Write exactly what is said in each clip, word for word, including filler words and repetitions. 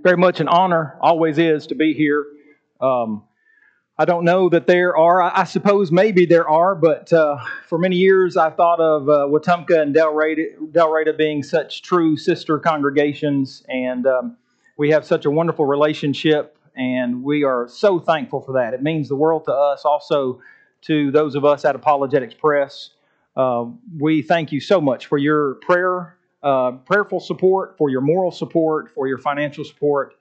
very much an honor, always is, to be here. Um, I don't know that there are, I, I suppose maybe there are, but uh, for many years I thought of uh, Wetumpka and Delrata, Delrata being such true sister congregations, and um, we have such a wonderful relationship, and we are so thankful for that. It means the world to us, also to those of us at Apologetics Press. Uh, we thank you so much for your prayer, uh, prayerful support, for your moral support, for your financial support,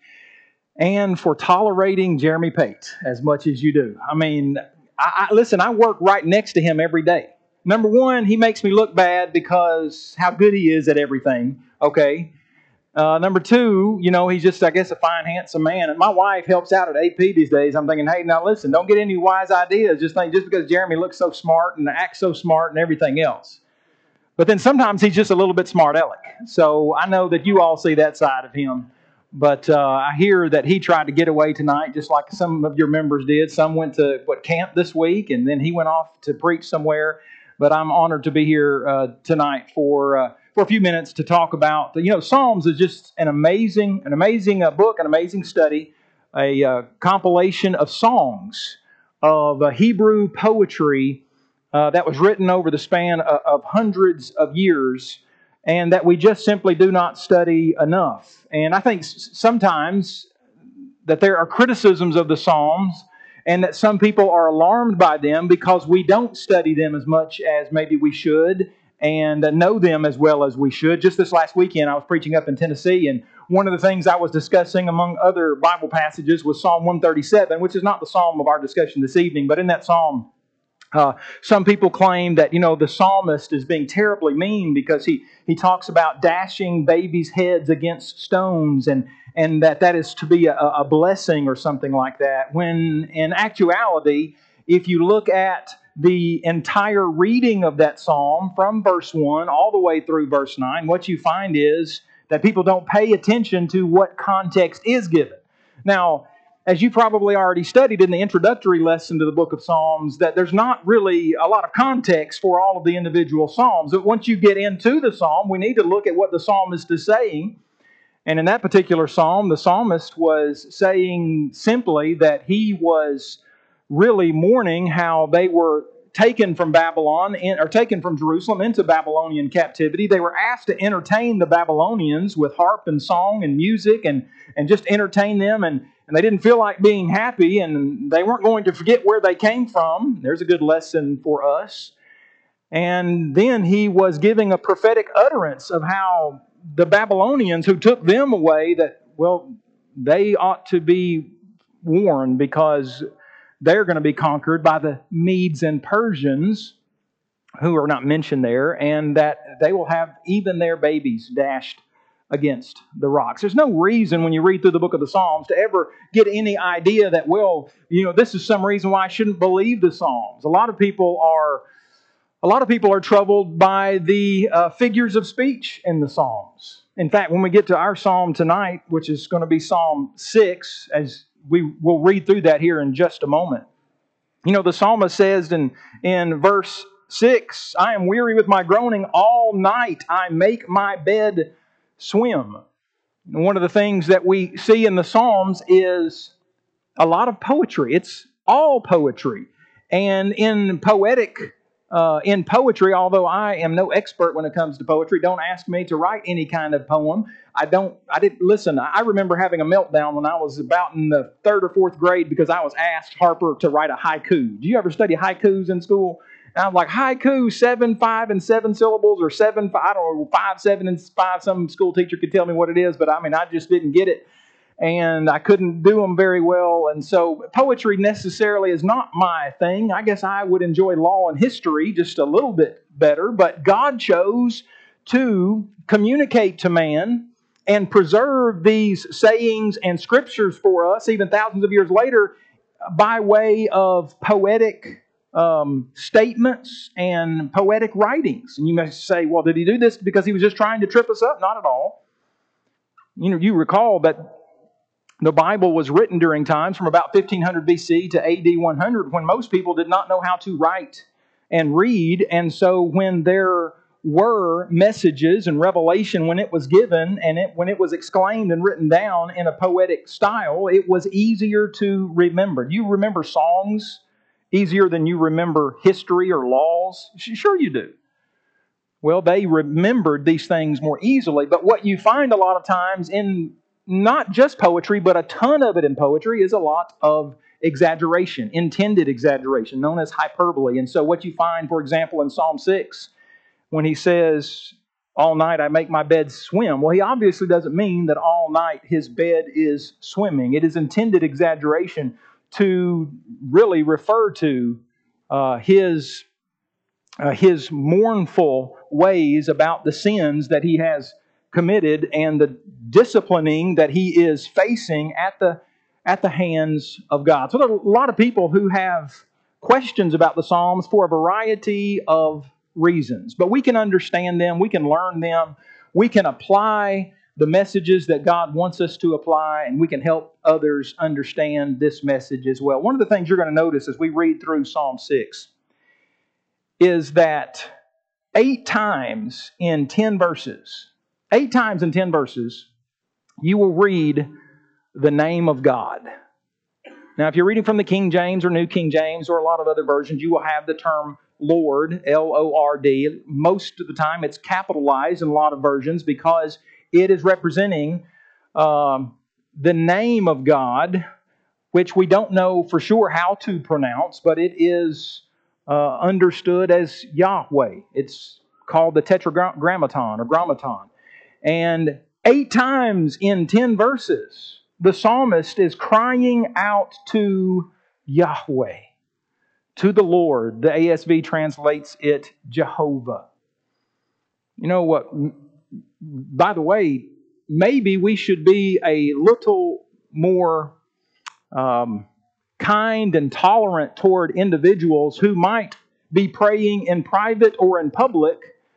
and for tolerating Jeremy Pate as much as you do. I mean, I, I, listen, I work right next to him every day. Number one, he makes me look bad because how good he is at everything, okay? Uh, number two, you know, he's just, I guess, a fine, handsome man. And my wife helps out at A P these days. I'm thinking, hey, now listen, don't get any wise ideas. Just think, just because Jeremy looks so smart and acts so smart and everything else. But then sometimes he's just a little bit smart aleck. So I know that you all see that side of him. But uh, I hear that he tried to get away tonight, just like some of your members did. Some went to, what, camp this week, and then he went off to preach somewhere. But I'm honored to be here uh, tonight for uh, for a few minutes to talk about, you know, Psalms is just an amazing, an amazing uh, book, an amazing study, a uh, compilation of songs of uh, Hebrew poetry uh, that was written over the span of, of hundreds of years, and that we just simply do not study enough. And I think sometimes that there are criticisms of the Psalms, and that some people are alarmed by them because we don't study them as much as maybe we should, and know them as well as we should. Just this last weekend, I was preaching up in Tennessee, and one of the things I was discussing, among other Bible passages, was Psalm one thirty-seven, which is not the psalm of our discussion this evening, but in that psalm, Uh, some people claim that, you know, the psalmist is being terribly mean because he, he talks about dashing babies' heads against stones, and, and that that is to be a, a blessing or something like that. When in actuality, if you look at the entire reading of that psalm from verse one all the way through verse nine, what you find is that people don't pay attention to what context is given. Now, as you probably already studied in the introductory lesson to the book of Psalms, that there's not really a lot of context for all of the individual psalms. But once you get into the psalm, we need to look at what the psalmist is saying. And in that particular psalm, the psalmist was saying simply that he was really mourning how they were taken from Babylon, in, or taken from Jerusalem into Babylonian captivity. They were asked to entertain the Babylonians with harp and song and music, and, and just entertain them, and, and they didn't feel like being happy, and they weren't going to forget where they came from. There's a good lesson for us. And then he was giving a prophetic utterance of how the Babylonians who took them away, that, well, they ought to be warned because they're going to be conquered by the Medes and Persians, who are not mentioned there, and that they will have even their babies dashed against the rocks. There's no reason when you read through the book of the Psalms to ever get any idea that, well, you know, this is some reason why I shouldn't believe the Psalms. A lot of people are, a lot of people are troubled by the uh, figures of speech in the Psalms. In fact, when we get to our Psalm tonight, which is going to be Psalm six, as we will read through that here in just a moment. You know, the psalmist says in, in verse six, I am weary with my groaning all night. I make my bed swim. And one of the things that we see in the Psalms is a lot of poetry. It's all poetry. And in poetic Uh, in poetry, although I am no expert when it comes to poetry, don't ask me to write any kind of poem. I don't, I didn't, listen, I remember having a meltdown when I was about in the third or fourth grade because I was asked, Harper, to write a haiku. Do you ever study haikus in school? And I'm like, haiku, seven, five, and seven syllables, or seven, five, I don't know, five, seven, and five. Some school teacher could tell me what it is, but I mean, I just didn't get it. And I couldn't do them very well. And so poetry necessarily is not my thing. I guess I would enjoy law and history just a little bit better. But God chose to communicate to man and preserve these sayings and scriptures for us, even thousands of years later, by way of poetic um, statements and poetic writings. And you may say, well, did he do this because he was just trying to trip us up? Not at all. You know, you recall that the Bible was written during times from about fifteen hundred B C to A D one hundred, when most people did not know how to write and read. And so when there were messages and revelation when it was given and it, when it was exclaimed and written down in a poetic style, it was easier to remember. Do you remember songs easier than you remember history or laws? Sure you do. Well, they remembered these things more easily. But what you find a lot of times in not just poetry, but a ton of it in poetry, is a lot of exaggeration, intended exaggeration, known as hyperbole. And so what you find, for example, in Psalm six, when he says, all night I make my bed swim, well, he obviously doesn't mean that all night his bed is swimming. It is intended exaggeration to really refer to uh, his Uh, his mournful ways about the sins that he has committed and the disciplining that he is facing at the at the hands of God. So there are a lot of people who have questions about the Psalms for a variety of reasons. But we can understand them, we can learn them, we can apply the messages that God wants us to apply, and we can help others understand this message as well. One of the things you're going to notice as we read through Psalm six is that eight times in ten verses, eight times in ten verses, you will read the name of God. Now, if you're reading from the King James or New King James or a lot of other versions, you will have the term Lord, L O R D. Most of the time it's capitalized in a lot of versions because it is representing um, the name of God, which we don't know for sure how to pronounce, but it is Uh, understood as Yahweh. It's called the Tetragrammaton or Grammaton. And eight times in ten verses, the psalmist is crying out to Yahweh, to the Lord. The A S V translates it Jehovah. You know what? By the way, maybe we should be a little more Um, kind and tolerant toward individuals who might be praying in private or in public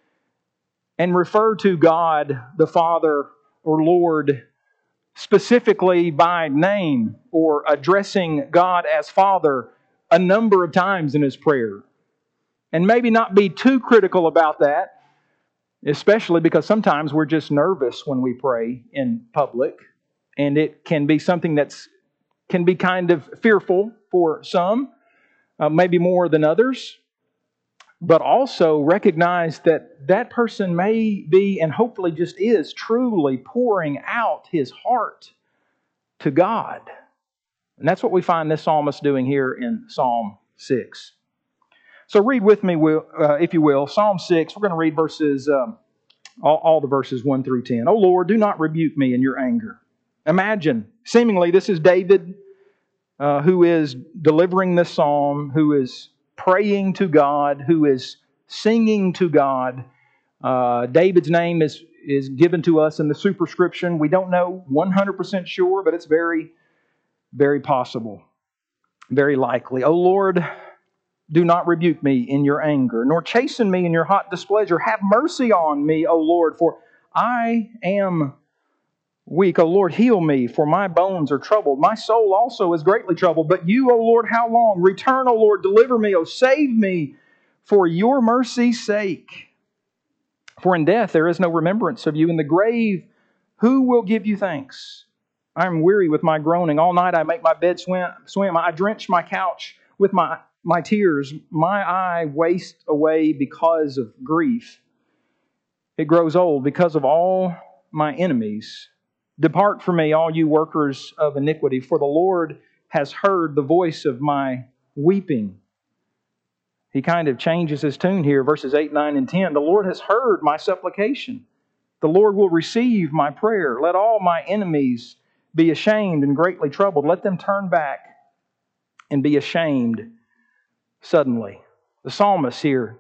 and refer to God the Father or Lord specifically by name or addressing God as Father a number of times in his prayer. And maybe not be too critical about that, especially because sometimes we're just nervous when we pray in public, and it can be something that's can be kind of fearful for some, uh, maybe more than others, but also recognize that that person may be, and hopefully just is, truly pouring out his heart to God. And that's what we find this psalmist doing here in Psalm six. So read with me, uh, if you will, Psalm six. We're going to read verses, um, all, all the verses one through ten. O Lord, do not rebuke me in your anger. Imagine, seemingly this is David uh, who is delivering this psalm, who is praying to God, who is singing to God. Uh, David's name is, is given to us in the superscription. We don't know one hundred percent sure, but it's very, very possible, very likely. O Lord, do not rebuke me in your anger, nor chasten me in your hot displeasure. Have mercy on me, O Lord, for I am weak. O Lord, heal me, for my bones are troubled. My soul also is greatly troubled. But you, O Lord, how long? Return, O Lord, deliver me, O save me, for your mercy's sake. For in death there is no remembrance of you. In the grave, who will give you thanks? I am weary with my groaning. All night I make my bed swim. swim. I drench my couch with my, my tears. My eye wastes away because of grief. It grows old because of all my enemies. Depart from me, all you workers of iniquity, for the Lord has heard the voice of my weeping. He kind of changes his tune here, verses eight, nine, and ten. The Lord has heard my supplication. The Lord will receive my prayer. Let all my enemies be ashamed and greatly troubled. Let them turn back and be ashamed suddenly. The psalmist here,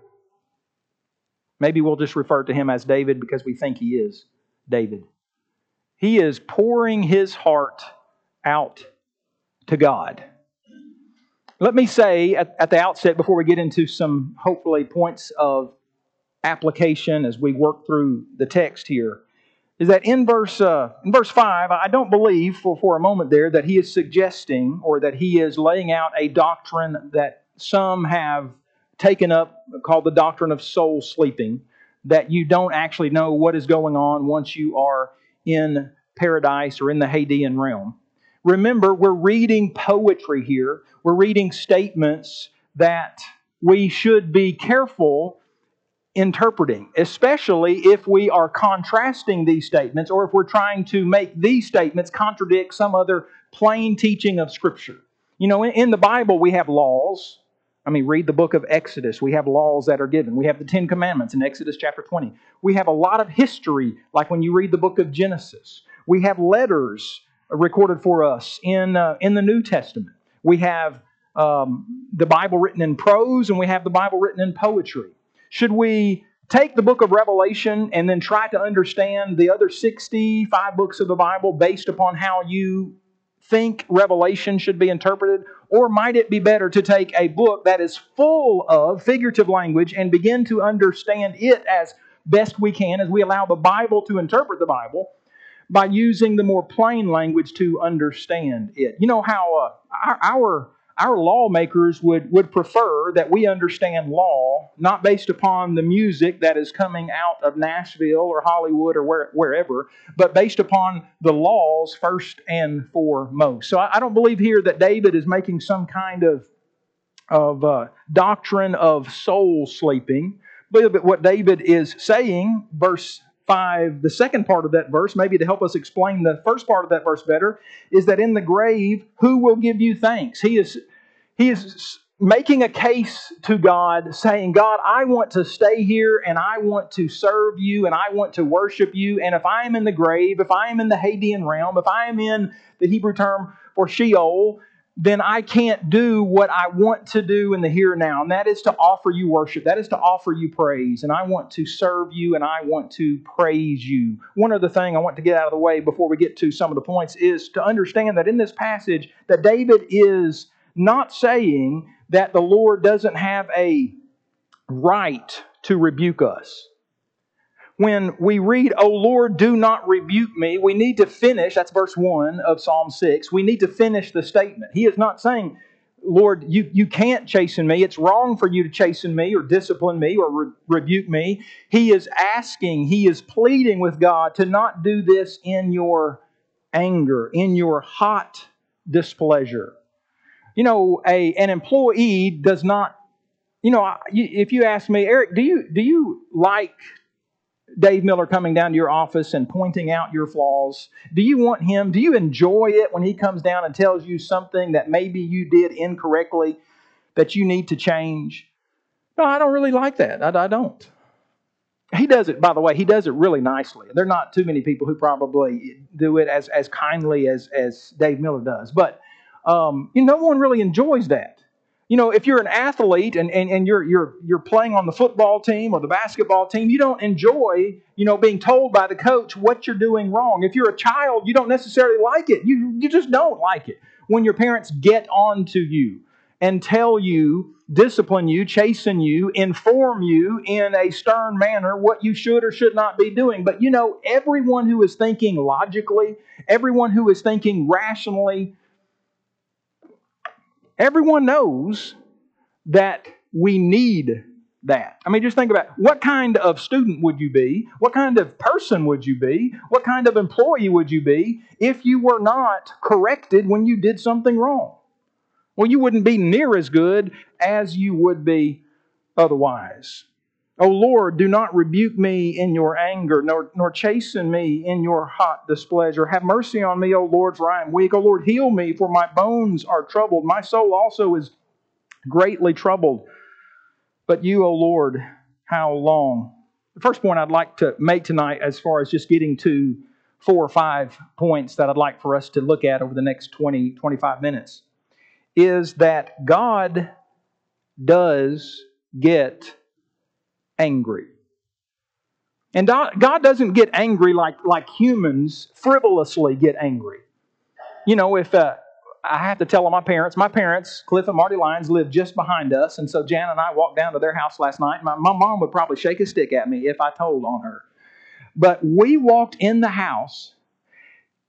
maybe we'll just refer to him as David because we think he is David. He is pouring his heart out to God. Let me say at, at the outset, before we get into some, hopefully, points of application as we work through the text here, is that in verse uh, in verse five, I don't believe for, for a moment there that he is suggesting or that he is laying out a doctrine that some have taken up called the doctrine of soul sleeping. that you don't actually know what is going on once you are in paradise or in the Hadean realm. Remember, we're reading poetry here. We're reading statements that we should be careful interpreting, especially if we are contrasting these statements or if we're trying to make these statements contradict some other plain teaching of Scripture. You know, in, in the Bible we have laws. I mean, read the book of Exodus. We have laws that are given. We have the Ten Commandments in Exodus chapter twenty. We have a lot of history, like when you read the book of Genesis. We have letters recorded for us in, uh, in the New Testament. We have um, the Bible written in prose, and we have the Bible written in poetry. Should we take the book of Revelation and then try to understand the other sixty-five books of the Bible based upon how you think Revelation should be interpreted? Or might it be better to take a book that is full of figurative language and begin to understand it as best we can as we allow the Bible to interpret the Bible by using the more plain language to understand it? You know how uh, our, our Our lawmakers would, would prefer that we understand law not based upon the music that is coming out of Nashville or Hollywood or where, wherever, but based upon the laws first and foremost. So I, I don't believe here that David is making some kind of, of uh, doctrine of soul sleeping. But what David is saying, verse five, the second part of that verse, maybe to help us explain the first part of that verse better, is that in the grave, who will give you thanks? He is, he is making a case to God, saying, God, I want to stay here and I want to serve you and I want to worship you. And if I am in the grave, if I am in the Hadean realm, if I am in the Hebrew term for Sheol, then I can't do what I want to do in the here and now. And that is to offer you worship. That is to offer you praise. And I want to serve you and I want to praise you. One other thing I want to get out of the way before we get to some of the points is to understand that in this passage that David is not saying that the Lord doesn't have a right to rebuke us. When we read, O Lord, do not rebuke me, we need to finish, that's verse one of Psalm six, we need to finish the statement. He is not saying, Lord, you, you can't chasten me. It's wrong for you to chasten me or discipline me or re- rebuke me. He is asking, he is pleading with God to not do this in your anger, in your hot displeasure. You know, a an employee does not, you know, if you ask me, Eric, do you do you like Dave Miller coming down to your office and pointing out your flaws? Do you want him, do you enjoy it when he comes down and tells you something that maybe you did incorrectly that you need to change? No, I don't really like that. I, I don't. He does it, by the way, he does it really nicely. There are not too many people who probably do it as, as kindly as, as Dave Miller does. But um, you know, no one really enjoys that. You know, if you're an athlete and, and, and you're you're you're playing on the football team or the basketball team, you don't enjoy, you know, being told by the coach what you're doing wrong. If you're a child, you don't necessarily like it. You you just don't like it when your parents get on to you and tell you, discipline you, chasten you, inform you in a stern manner what you should or should not be doing. But you know, everyone who is thinking logically, everyone who is thinking rationally, everyone knows that we need that. I mean, just think about it. What kind of student would you be? What kind of person would you be? What kind of employee would you be if you were not corrected when you did something wrong? Well, you wouldn't be near as good as you would be otherwise. O Lord, do not rebuke me in your anger, nor, nor chasten me in your hot displeasure. Have mercy on me, O Lord, for I am weak. O Lord, heal me, for my bones are troubled. My soul also is greatly troubled. But you, O Lord, how long? The first point I'd like to make tonight, as far as just getting to four or five points that I'd like for us to look at over the next twenty, twenty-five minutes, is that God does get angry. And God doesn't get angry like, like humans frivolously get angry. You know, if uh, I have to tell my parents, my parents, Cliff and Marty Lyons, live just behind us. And so Jan and I walked down to their house last night. And my, my mom would probably shake a stick at me if I told on her. But we walked in the house,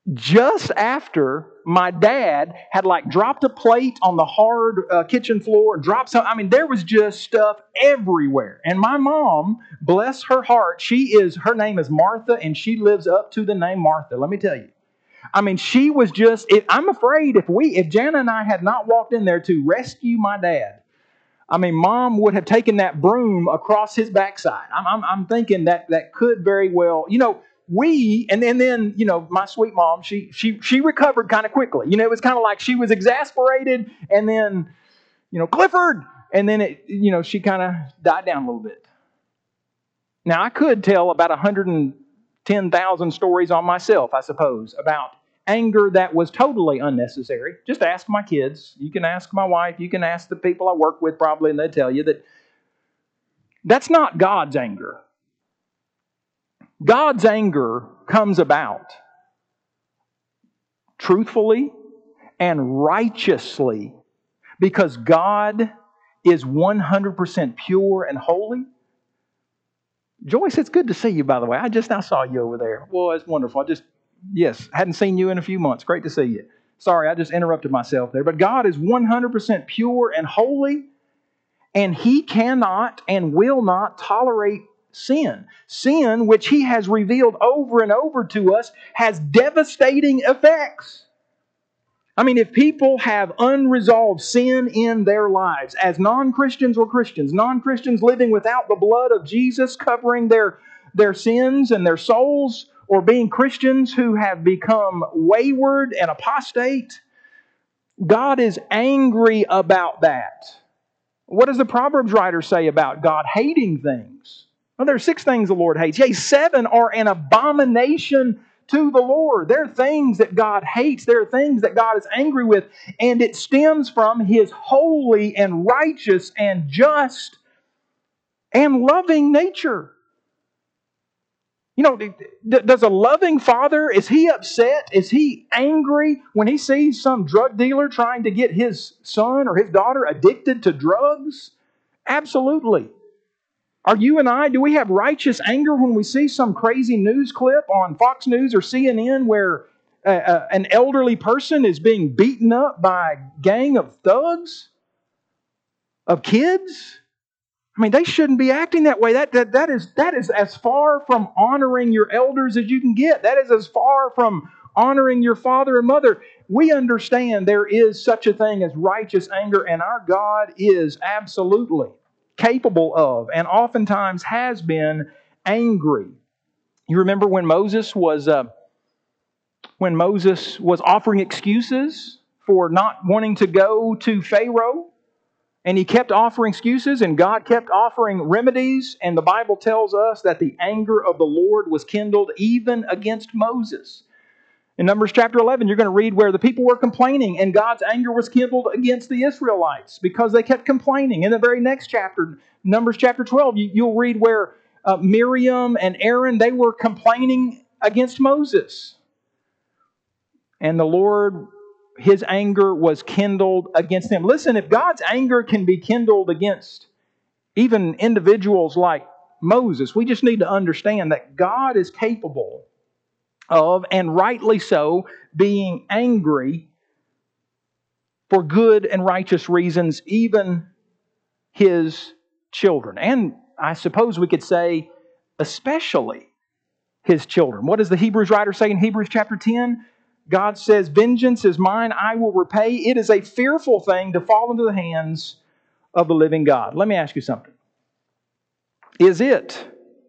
just after my dad had like dropped a plate on the hard uh, kitchen floor, dropped some. I mean, there was just stuff everywhere. And my mom, bless her heart, she is, her name is Martha, and she lives up to the name Martha. Let me tell you. I mean, she was just, it, I'm afraid if we, if Jana and I had not walked in there to rescue my dad, I mean, Mom would have taken that broom across his backside. I'm, I'm, I'm thinking that that could very well, you know, we, and then, then, you know, my sweet mom, she she she recovered kind of quickly. You know, it was kind of like she was exasperated, and then, you know, Clifford, and then it, you know, she kind of died down a little bit. Now, I could tell about one hundred ten thousand stories on myself, I suppose, about anger that was totally unnecessary. Just ask my kids. You can ask my wife. You can ask the people I work with probably, and they'll tell you that that's not God's anger. God's anger comes about truthfully and righteously because God is one hundred percent pure and holy. Joyce, it's good to see you, by the way. I just now saw you over there. Well, it's wonderful. I just, yes, hadn't seen you in a few months. Great to see you. Sorry, I just interrupted myself there. But God is one hundred percent pure and holy, and He cannot and will not tolerate sin. Sin, which He has revealed over and over to us, has devastating effects. I mean, if people have unresolved sin in their lives, as non-Christians or Christians, non-Christians living without the blood of Jesus covering their, their sins and their souls, or being Christians who have become wayward and apostate, God is angry about that. What does the Proverbs writer say about God hating things? Well, there are six things the Lord hates. Yea, seven are an abomination to the Lord. There are things that God hates. There are things that God is angry with. And it stems from His holy and righteous and just and loving nature. You know, does a loving father, is he upset? Is he angry when he sees some drug dealer trying to get his son or his daughter addicted to drugs? Absolutely. Are you and I, do we have righteous anger when we see some crazy news clip on Fox News or C N N where uh, uh, an elderly person is being beaten up by a gang of thugs? Of kids? I mean, they shouldn't be acting that way. That, that, that, is, that is as far from honoring your elders as you can get. That is as far from honoring your father and mother. We understand there is such a thing as righteous anger, and our God is absolutely capable of, and oftentimes has been, angry. You remember when Moses was uh, when Moses was offering excuses for not wanting to go to Pharaoh, and he kept offering excuses, and God kept offering remedies, and the Bible tells us that the anger of the Lord was kindled even against Moses. In Numbers chapter eleven, you're going to read where the people were complaining and God's anger was kindled against the Israelites because they kept complaining. In the very next chapter, Numbers chapter twelve, you, you'll read where uh, Miriam and Aaron, they were complaining against Moses. And the Lord, His anger was kindled against them. Listen, if God's anger can be kindled against even individuals like Moses, we just need to understand that God is capable of, and rightly so, being angry for good and righteous reasons, even His children. And I suppose we could say, especially His children. What does the Hebrews writer say in Hebrews chapter ten? God says, "Vengeance is mine, I will repay." It is a fearful thing to fall into the hands of the living God. Let me ask you something. Is it,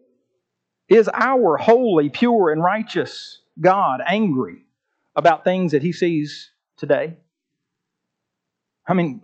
is our holy, pure, and righteous God angry about things that He sees today? I mean,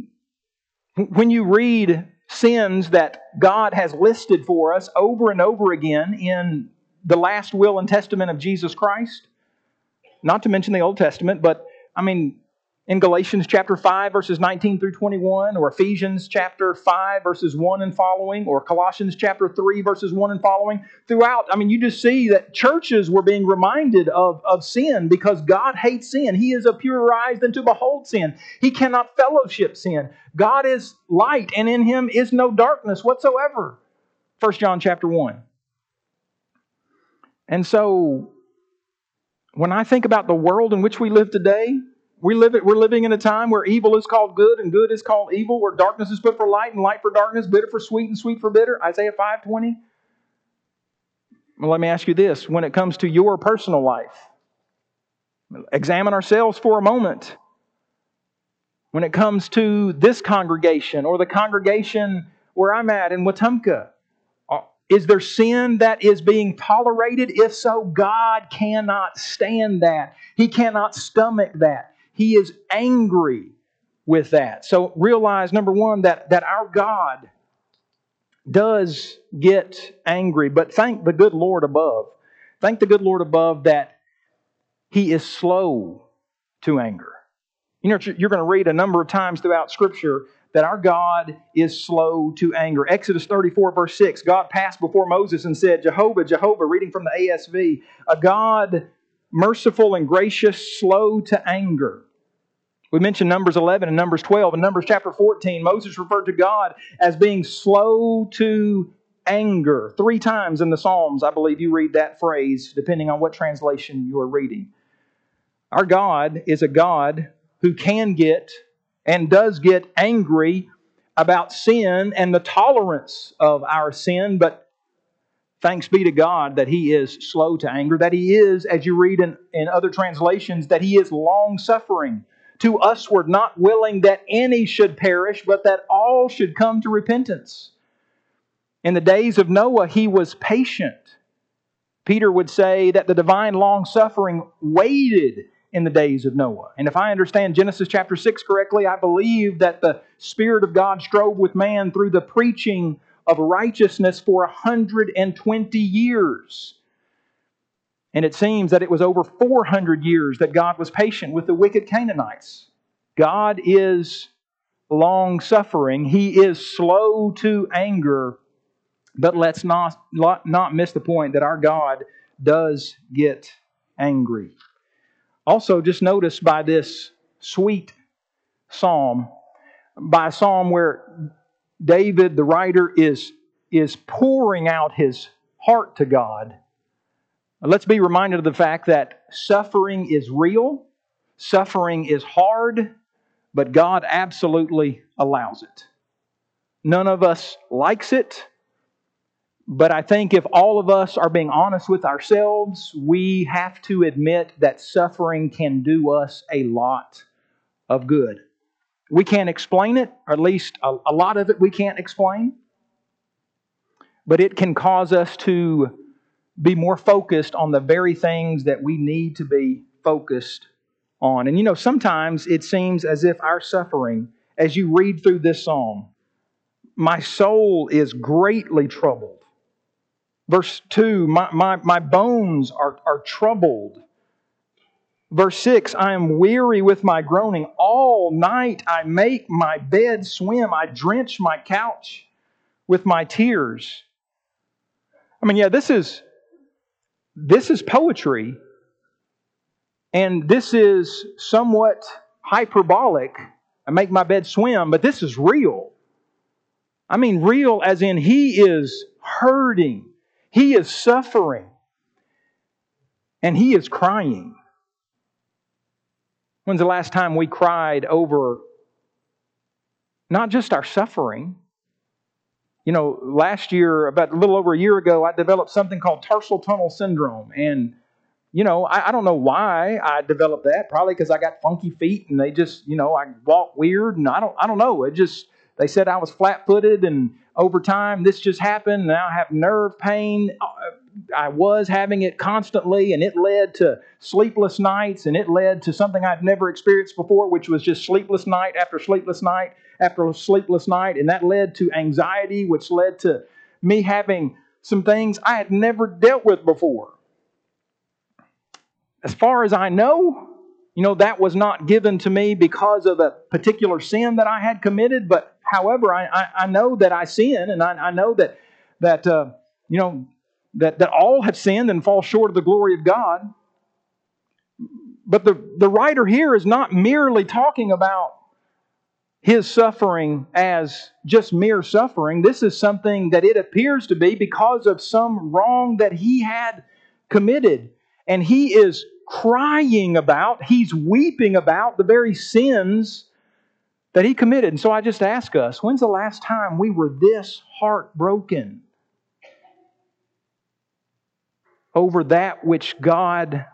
when you read sins that God has listed for us over and over again in the last will and testament of Jesus Christ, not to mention the Old Testament, but I mean, in Galatians chapter five, verses nineteen through twenty-one, or Ephesians chapter five, verses one and following, or Colossians chapter three, verses one and following, throughout, I mean, you just see that churches were being reminded of, of sin because God hates sin. He is of purer eyes than to behold sin. He cannot fellowship sin. God is light, and in Him is no darkness whatsoever. First John chapter one. And so, When I think about the world in which we live today, we live it, we're living in a time where evil is called good and good is called evil, where darkness is put for light and light for darkness, bitter for sweet and sweet for bitter. Isaiah five twenty. Well, let me ask you this. When it comes to your personal life, examine ourselves for a moment. When it comes to this congregation or the congregation where I'm at in Wetumpka, is there sin that is being tolerated? If so, God cannot stand that. He cannot stomach that. He is angry with that. So realize, number one, that, that our God does get angry. But thank the good Lord above. Thank the good Lord above that He is slow to anger. You know, you're going to read a number of times throughout Scripture that our God is slow to anger. Exodus thirty-four, verse six, God passed before Moses and said, Jehovah, Jehovah, reading from the A S V, a God merciful and gracious, slow to anger. We mentioned Numbers eleven and Numbers twelve. In Numbers chapter fourteen, Moses referred to God as being slow to anger. Three times in the Psalms, I believe you read that phrase, depending on what translation you are reading. Our God is a God who can get and does get angry about sin and the tolerance of our sin, but thanks be to God that He is slow to anger, that He is, as you read in, in other translations, that He is long-suffering to usward, not willing that any should perish, but that all should come to repentance. In the days of Noah, He was patient. Peter would say that the divine long-suffering waited in the days of Noah. And if I understand Genesis chapter six correctly, I believe that the Spirit of God strove with man through the preaching of righteousness for one hundred twenty years. And it seems that it was over four hundred years that God was patient with the wicked Canaanites. God is long-suffering. He is slow to anger. But let's not, not miss the point that our God does get angry. Also, just notice by this sweet psalm, by a psalm where David, the writer, is, is pouring out his heart to God. Let's be reminded of the fact that suffering is real, suffering is hard, but God absolutely allows it. None of us likes it. But I think if all of us are being honest with ourselves, we have to admit that suffering can do us a lot of good. We can't explain it, or at least a, a lot of it we can't explain. But it can cause us to be more focused on the very things that we need to be focused on. And you know, sometimes it seems as if our suffering, as you read through this psalm, my soul is greatly troubled. Verse two, my, my, my bones are, are troubled. Verse six, I am weary with my groaning. All night I make my bed swim. I drench my couch with my tears. I mean, yeah, this is, this is poetry. And this is somewhat hyperbolic. I make my bed swim, but this is real. I mean, real as in He is hurting. He is suffering. And He is crying. When's the last time we cried over not just our suffering? You know, last year, about a little over a year ago, I developed something called tarsal tunnel syndrome. And, you know, I, I don't know why I developed that. Probably because I got funky feet and they just, you know, I walk weird. And I don't, I don't know. It just, they said I was flat-footed, and over time this just happened. Now I have nerve pain. I was having it constantly, and it led to sleepless nights, and it led to something I'd never experienced before, which was just sleepless night after sleepless night after sleepless night. And that led to anxiety, which led to me having some things I had never dealt with before. As far as I know, you know, that was not given to me because of a particular sin that I had committed. But however, I, I, I know that I sin, and I, I know that that uh, you know that that all have sinned and fall short of the glory of God. But the, the writer here is not merely talking about his suffering as just mere suffering. This is something that it appears to be because of some wrong that he had committed. And he is crying about, He's weeping about the very sins that He committed. And so I just ask us, when's the last time we were this heartbroken over that which God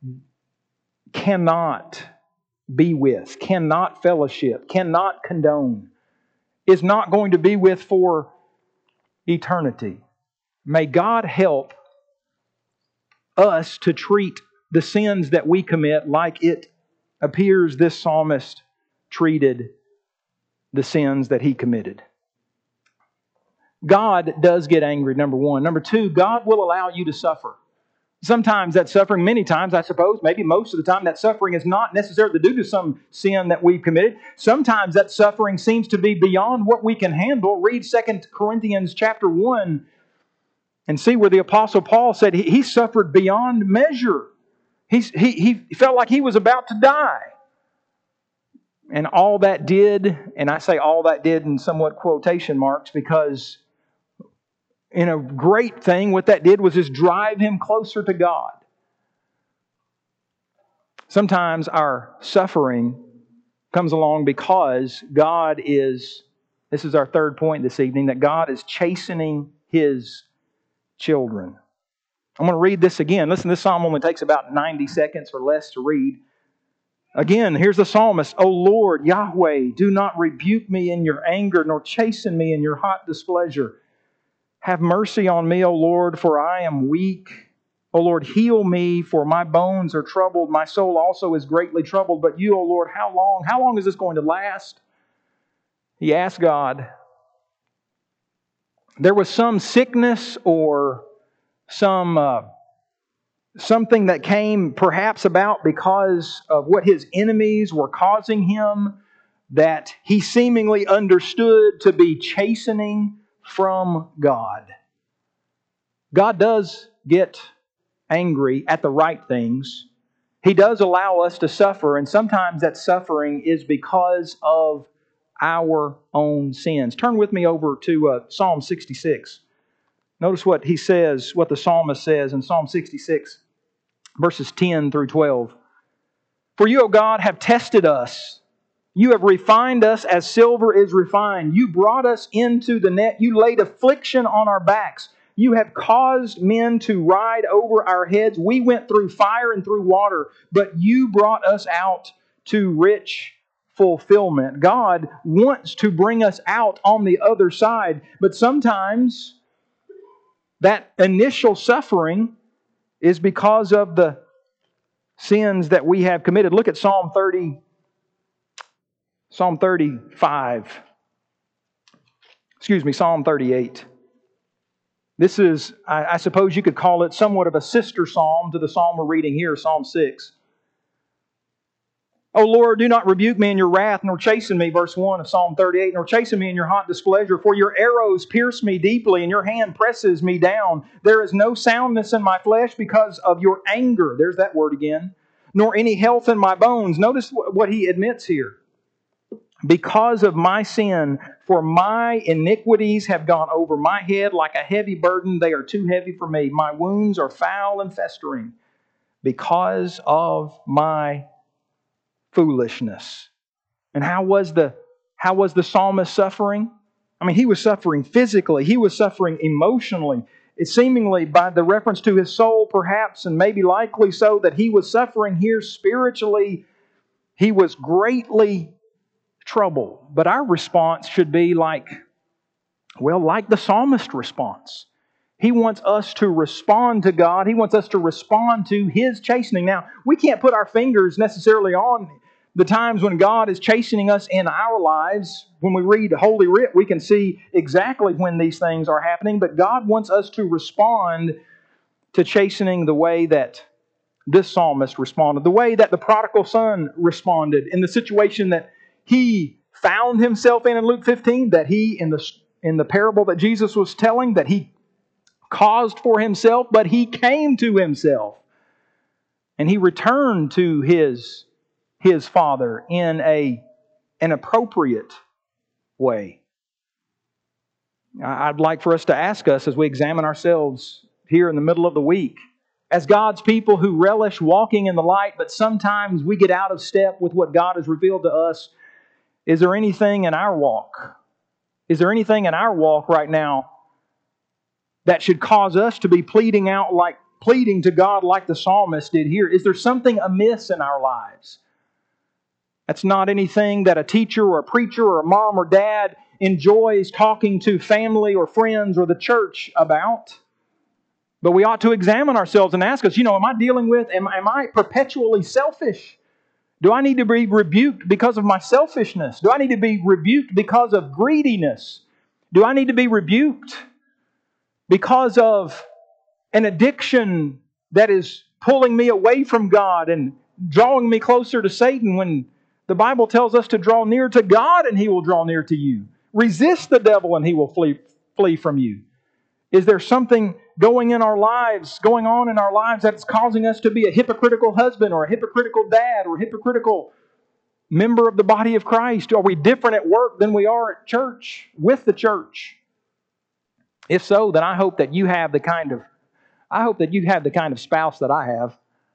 cannot be with, cannot fellowship, cannot condone, is not going to be with for eternity? May God help us to treat the sins that we commit like it appears this psalmist treated the sins that he committed. God does get angry, number one. Number two, God will allow you to suffer. Sometimes that suffering, many times I suppose, maybe most of the time, that suffering is not necessarily due to some sin that we've committed. Sometimes that suffering seems to be beyond what we can handle. Read Second Corinthians chapter one and see where the Apostle Paul said he, he suffered beyond measure. He's, he, he felt like he was about to die. And all that did, and I say all that did in somewhat quotation marks, because in a great thing, what that did was just drive him closer to God. Sometimes our suffering comes along because God is, this is our third point this evening, that God is chastening His children. I'm going to read this again. Listen, this psalm only takes about ninety seconds or less to read. Again, here's the psalmist. O Lord, Yahweh, do not rebuke me in your anger, nor chasten me in your hot displeasure. Have mercy on me, O Lord, for I am weak. O Lord, heal me, for my bones are troubled. My soul also is greatly troubled. But you, O Lord, how long? How long is this going to last? He asked God. There was some sickness or some uh, something that came perhaps about because of what his enemies were causing him, that he seemingly understood to be chastening from God. God does get angry at the right things. He does allow us to suffer, and sometimes that suffering is because of our own sins. Turn with me over to uh, Psalm sixty-six. Notice what he says, what the psalmist says in Psalm sixty-six, verses ten through twelve. For you, O God, have tested us. You have refined us as silver is refined. You brought us into the net. You laid affliction on our backs. You have caused men to ride over our heads. We went through fire and through water, but you brought us out to rich fulfillment. God wants to bring us out on the other side, but sometimes that initial suffering is because of the sins that we have committed. Look at Psalm thirty, Psalm thirty-five. Excuse me, Psalm thirty-eight. This is, I, I suppose you could call it somewhat of a sister psalm to the psalm we're reading here, Psalm six. O Lord, do not rebuke me in your wrath, nor chasten me, verse one of Psalm thirty-eight, nor chasten me in your hot displeasure, for your arrows pierce me deeply, and your hand presses me down. There is no soundness in my flesh because of your anger. There's that word again. Nor any health in my bones. Notice what he admits here. Because of my sin, for my iniquities have gone over my head like a heavy burden. They are too heavy for me. My wounds are foul and festering because of my foolishness. And how was the how was the psalmist suffering? I mean, he was suffering physically. He was suffering emotionally. It seemingly, by the reference to his soul, perhaps, and maybe likely so, that he was suffering here spiritually. He was greatly troubled. But our response should be like, well, like the psalmist response. He wants us to respond to God. He wants us to respond to His chastening. Now, we can't put our fingers necessarily on the times when God is chastening us in our lives. When we read Holy Writ, we can see exactly when these things are happening. But God wants us to respond to chastening the way that this psalmist responded, the way that the prodigal son responded in the situation that he found himself in in Luke fifteen, that he, in the, in the parable that Jesus was telling, that he caused for himself, but he came to himself. And he returned to his, his father in a, an appropriate way. I'd like for us to ask us as we examine ourselves here in the middle of the week, as God's people who relish walking in the light, but sometimes we get out of step with what God has revealed to us. Is there anything in our walk? Is there anything in our walk right now that should cause us to be pleading out like pleading to God like the psalmist did here? Is there something amiss in our lives? That's not anything that a teacher or a preacher or a mom or dad enjoys talking to family or friends or the church about. But we ought to examine ourselves and ask us, you know, am I dealing with, am, am I perpetually selfish? Do I need to be rebuked because of my selfishness? Do I need to be rebuked because of greediness? Do I need to be rebuked because of an addiction that is pulling me away from God and drawing me closer to Satan, when the Bible tells us to draw near to God and He will draw near to you? Resist the devil and he will flee, flee from you. Is there something going in our lives, going on in our lives that's causing us to be a hypocritical husband or a hypocritical dad or a hypocritical member of the body of Christ? Are we different at work than we are at church, with the church? If so, then I hope that you have the kind of I hope that you have the kind of spouse that I have.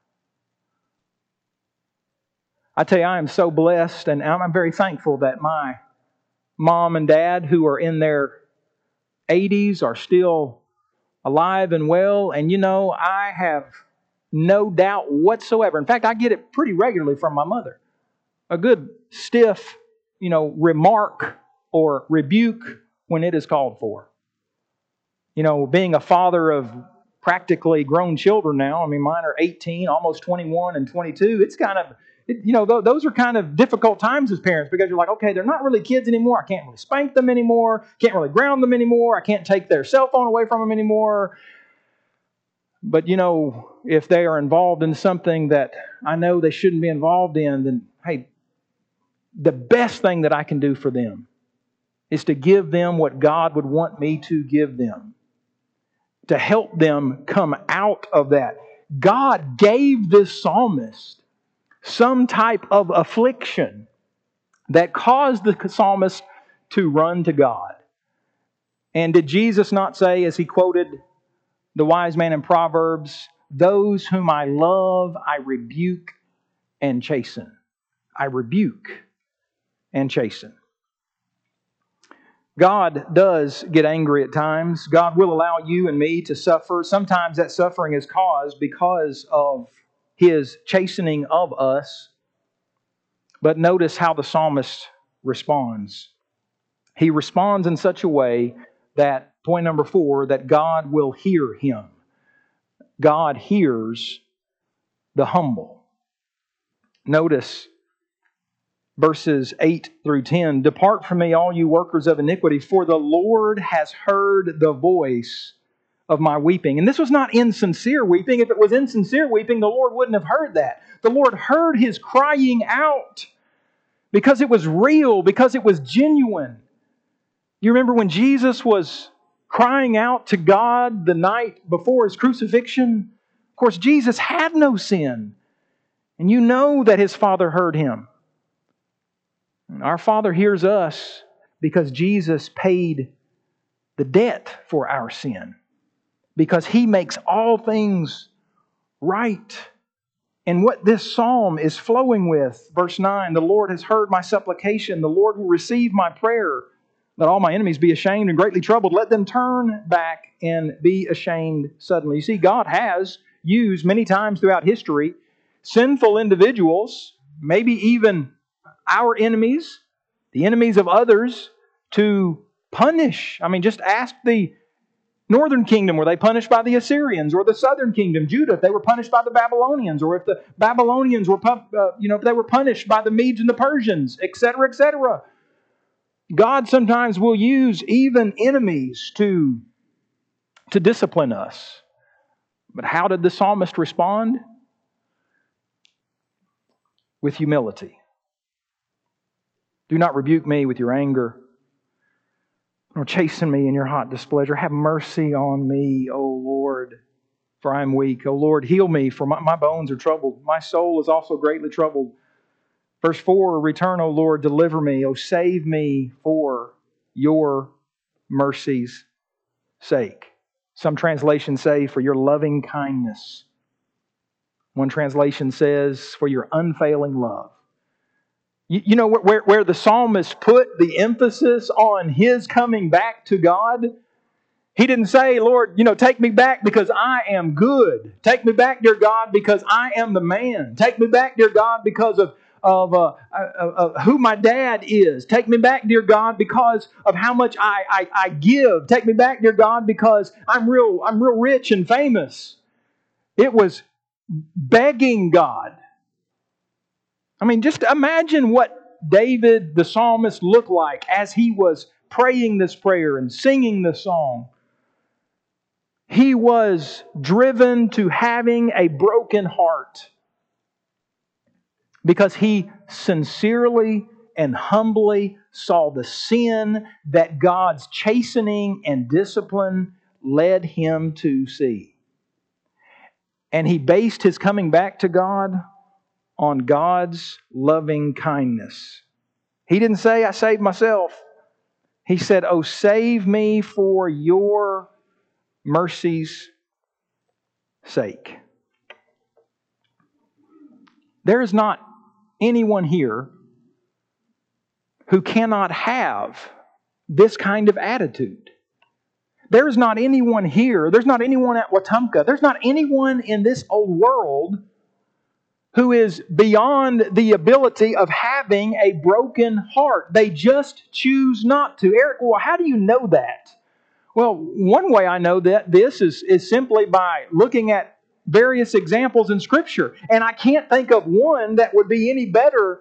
I tell you, I am so blessed, and I'm very thankful that my mom and dad, who are in their eighties, are still alive and well. And you know, I have no doubt whatsoever. In fact, I get it pretty regularly from my mother. A good stiff, you know, remark or rebuke when it is called for. You know, being a father of practically grown children now, I mean, mine are eighteen, almost twenty-one and twenty-two. It's kind of, it, you know, th- those are kind of difficult times as parents, because you're like, okay, they're not really kids anymore. I can't really spank them anymore. Can't really ground them anymore. I can't take their cell phone away from them anymore. But, you know, if they are involved in something that I know they shouldn't be involved in, then, hey, the best thing that I can do for them is to give them what God would want me to give them, to help them come out of that. God gave this psalmist some type of affliction that caused the psalmist to run to God. And did Jesus not say, as He quoted the wise man in Proverbs, "Those whom I love, I rebuke and chasten." I rebuke and chasten. God does get angry at times. God will allow you and me to suffer. Sometimes that suffering is caused because of His chastening of us. But notice how the psalmist responds. He responds in such a way that, point number four, that God will hear him. God hears the humble. Notice verses eight through ten. "Depart from me, all you workers of iniquity, for the Lord has heard the voice of my weeping." And this was not insincere weeping. If it was insincere weeping, the Lord wouldn't have heard that. The Lord heard his crying out because it was real, because it was genuine. You remember when Jesus was crying out to God the night before His crucifixion? Of course, Jesus had no sin. And you know that His Father heard Him. And our Father hears us because Jesus paid the debt for our sin. Because He makes all things right. And what this psalm is flowing with, verse nine, "The Lord has heard my supplication. The Lord will receive my prayer. Let all my enemies be ashamed and greatly troubled. Let them turn back and be ashamed suddenly." You see, God has used many times throughout history sinful individuals, maybe even our enemies, the enemies of others, to punish. I mean, just ask the northern kingdom, were they punished by the Assyrians? Or the southern kingdom, Judah, if they were punished by the Babylonians? Or if the Babylonians were, uh, you know, if they were punished by the Medes and the Persians, et cetera, et cetera. God sometimes will use even enemies to, to discipline us. But how did the psalmist respond? With humility. "Do not rebuke me with your anger, nor chasten me in your hot displeasure. Have mercy on me, O Lord, for I am weak. O Lord, heal me, for my, my bones are troubled. My soul is also greatly troubled." Verse four, "Return, O Lord, deliver me. O save me for your mercy's sake." Some translations say, "for your loving kindness One translation says, for your unfailing love. You, you know, where, where the psalmist put the emphasis on his coming back to God? He didn't say, Lord, you know, take me back because I am good. Take me back, dear God, because I am the man. Take me back, dear God, because of, of, uh, of, of who my dad is. Take me back, dear God, because of how much I, I, I give. Take me back, dear God, because I'm real, I'm real rich and famous. It was begging God. I mean, just imagine what David, the psalmist, looked like as he was praying this prayer and singing this song. He was driven to having a broken heart because he sincerely and humbly saw the sin that God's chastening and discipline led him to see. And he based his coming back to God on God's loving kindness. He didn't say, I saved myself. He said, oh, save me for your mercy's sake. There is not anyone here who cannot have this kind of attitude. There is not anyone here, there's not anyone at Wetumpka, there's not anyone in this old world who is beyond the ability of having a broken heart. They just choose not to. Eric, well, how do you know that? Well, one way I know that this is, is simply by looking at various examples in Scripture. And I can't think of one that would be any better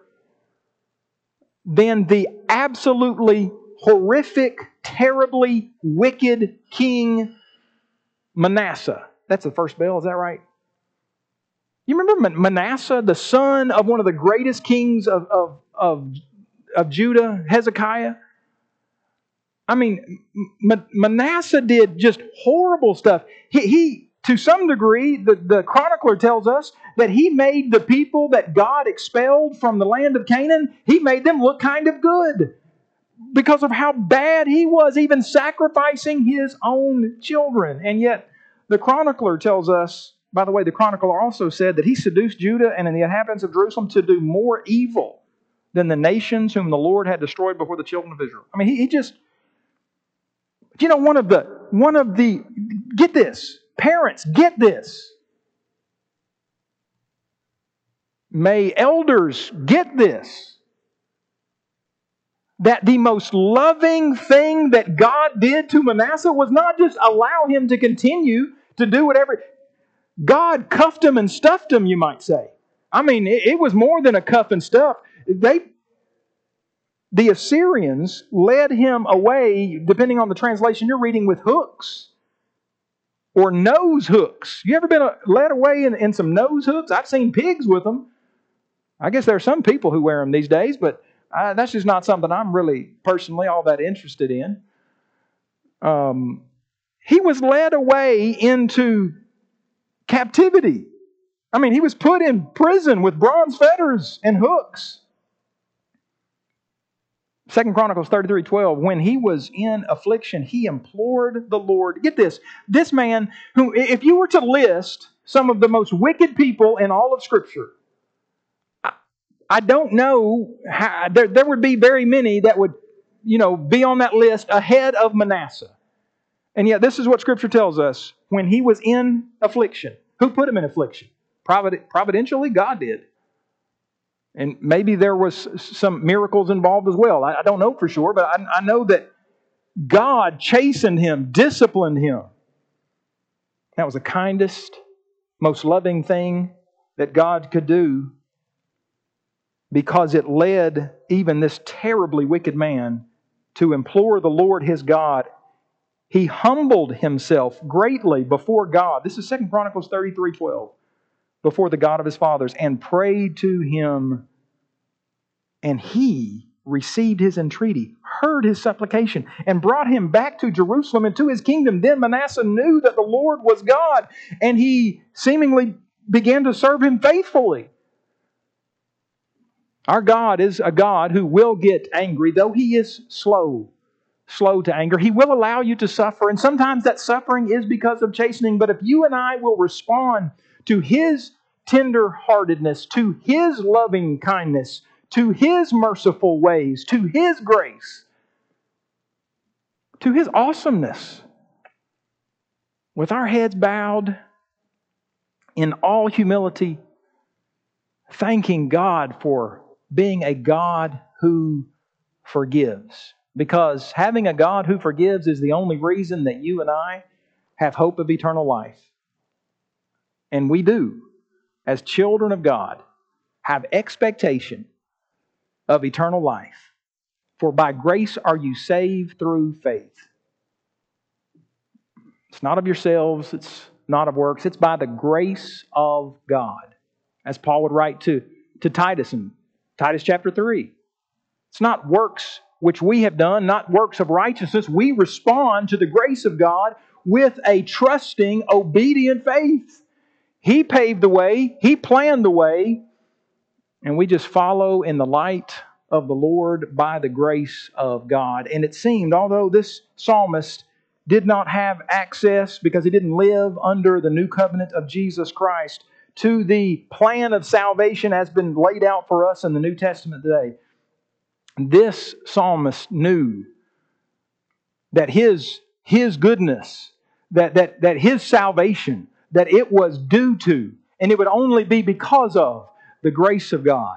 than the absolutely horrific, terribly wicked king Manasseh. That's the first bell, is that right? You remember Manasseh, the son of one of the greatest kings of, of, of, of Judah, Hezekiah? I mean, Manasseh did just horrible stuff. He, he to some degree, the, the chronicler tells us that he made the people that God expelled from the land of Canaan, he made them look kind of good because of how bad he was, even sacrificing his own children. And yet, the chronicler tells us, by the way, the chronicler also said that he seduced Judah and the inhabitants of Jerusalem to do more evil than the nations whom the Lord had destroyed before the children of Israel. I mean, he, he just... You know, one of the, one of the, get this, parents, get this. May elders get this. That the most loving thing that God did to Manasseh was not just allow him to continue to do whatever. God cuffed him and stuffed him, you might say. I mean, it, it was more than a cuff and stuff. They... The Assyrians led him away, depending on the translation you're reading, with hooks or nose hooks. You ever been led away in, in some nose hooks? I've seen pigs with them. I guess there are some people who wear them these days, but uh, that's just not something I'm really personally all that interested in. Um, he was led away into captivity. I mean, he was put in prison with bronze fetters and hooks. Second Chronicles thirty-three twelve, when he was in affliction, he implored the Lord. Get this, this man, who, if you were to list some of the most wicked people in all of Scripture, I, I don't know, how, there, there would be very many that would, you know, be on that list ahead of Manasseh. And yet this is what Scripture tells us. When he was in affliction, who put him in affliction? Provid- providentially, God did. And maybe there was some miracles involved as well. I, I don't know for sure, but I, I know that God chastened him, disciplined him. That was the kindest, most loving thing that God could do, because it led even this terribly wicked man to implore the Lord his God. He humbled himself greatly before God. This is Second Chronicles thirty-three twelve. Before the God of his fathers, and prayed to him. And he received his entreaty, heard his supplication, and brought him back to Jerusalem and to his kingdom. Then Manasseh knew that the Lord was God, and he seemingly began to serve him faithfully. Our God is a God who will get angry, though he is slow, slow to anger. He will allow you to suffer, and sometimes that suffering is because of chastening. But if you and I will respond to his tender-heartedness, to His loving kindness, to His merciful ways, to His grace, to His awesomeness. With our heads bowed in all humility, thanking God for being a God who forgives. Because having a God who forgives is the only reason that you and I have hope of eternal life. And we do, as children of God, have expectation of eternal life. For by grace are you saved through faith. It's not of yourselves, it's not of works, it's by the grace of God. As Paul would write to, to Titus in Titus chapter three. It's not works which we have done, not works of righteousness. We respond to the grace of God with a trusting, obedient faith. He paved the way, He planned the way, and we just follow in the light of the Lord by the grace of God. And it seemed, although this psalmist did not have access because he didn't live under the new covenant of Jesus Christ to the plan of salvation has been laid out for us in the New Testament today. This psalmist knew that his, his goodness, that, that, that his salvation, that it was due to, and it would only be because of the grace of God,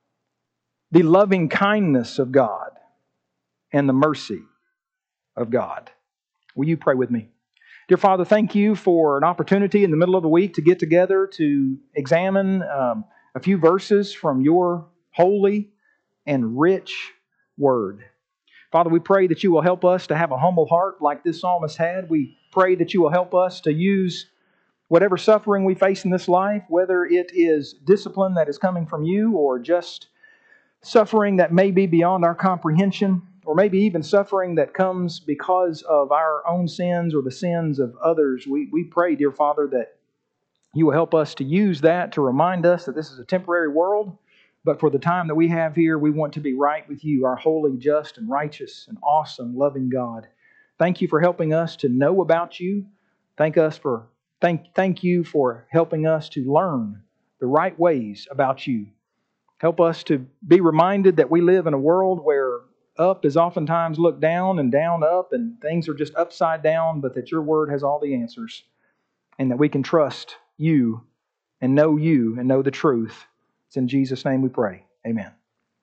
the loving kindness of God, and the mercy of God. Will you pray with me? Dear Father, thank you for an opportunity in the middle of the week to get together to examine um, a few verses from your holy and rich word. Father, we pray that you will help us to have a humble heart like this psalmist had. We pray that you will help us to use whatever suffering we face in this life, whether it is discipline that is coming from you or just suffering that may be beyond our comprehension, or maybe even suffering that comes because of our own sins or the sins of others. We, we pray, dear Father, that you will help us to use that to remind us that this is a temporary world, but for the time that we have here, we want to be right with you, our holy, just, and righteous, and awesome, loving God. Thank you for helping us to know about you. Thank us for thank thank you for helping us to learn the right ways about you. Help us to be reminded that we live in a world where up is oftentimes looked down and down up, and things are just upside down, but that your word has all the answers, and that we can trust you and know you and know the truth. It's in Jesus' name we pray. Amen.